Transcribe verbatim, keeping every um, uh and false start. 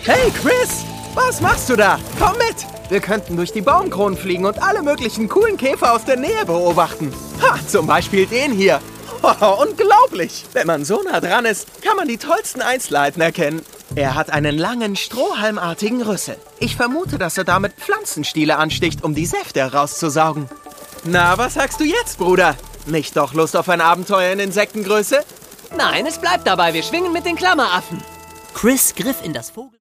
Hey, Chris! Was machst du da? Komm mit! Wir könnten durch die Baumkronen fliegen und alle möglichen coolen Käfer aus der Nähe beobachten. Ha, zum Beispiel den hier. Oh, unglaublich! Wenn man so nah dran ist, kann man die tollsten Einzelheiten erkennen. Er hat einen langen, strohhalmartigen Rüssel. Ich vermute, dass er damit Pflanzenstiele ansticht, um die Säfte herauszusaugen. Na, was sagst du jetzt, Bruder? Nicht doch Lust auf ein Abenteuer in Insektengröße? Nein, es bleibt dabei. Wir schwingen mit den Klammeraffen. Chris griff in das Vogel...